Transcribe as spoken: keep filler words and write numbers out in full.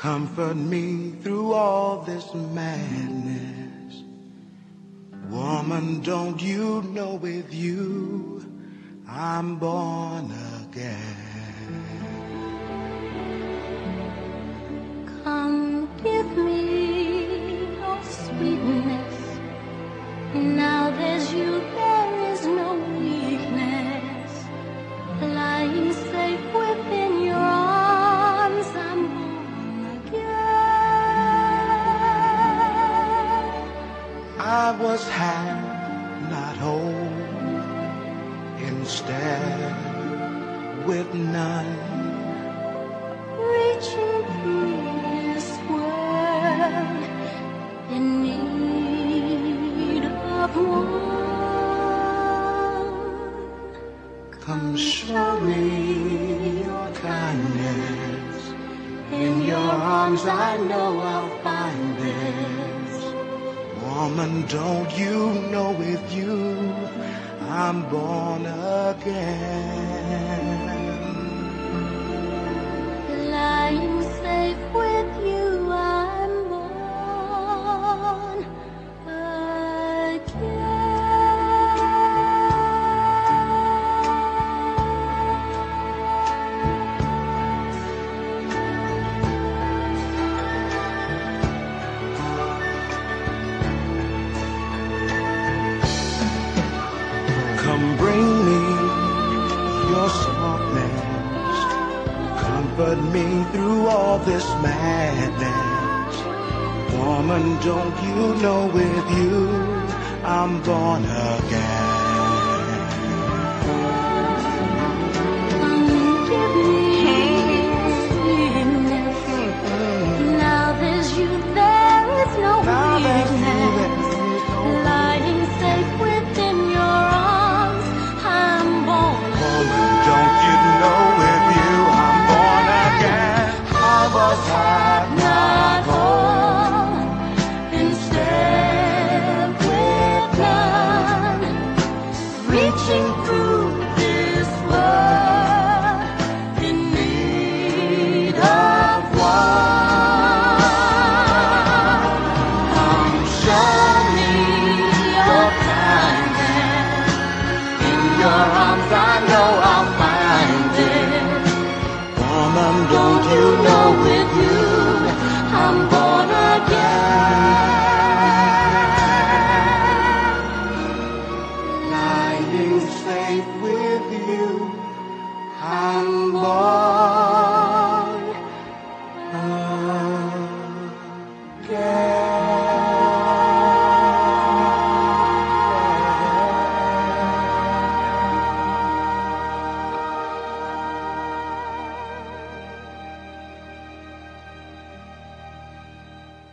comfort me through all this madness. Woman, don't you know with you I'm born again? Come give me your sweetness. Now there's you, there is no weakness. Lying safe within your arms, I'm born again. I was half, not whole, instead with none, reaching through this world in need of one. Come show me your kindness. In your arms I know I'll find this. Woman, don't you know with you I'm born again? Lying safe with you, I'm born again. Come bring me your softness, comfort me through all this madness. Woman, don't you know with you I'm born again? Give me sweetness. Now there's you, there is no weakness. Lying safe within your arms, I'm born Woman, don't you know with you I'm born again? I was half, not whole, instead with none, reaching through this world in need of one. Come show me your kindness. In your arms I know I'll find it. woman, Don't you know with you I'm born again? lying safe with you I'm born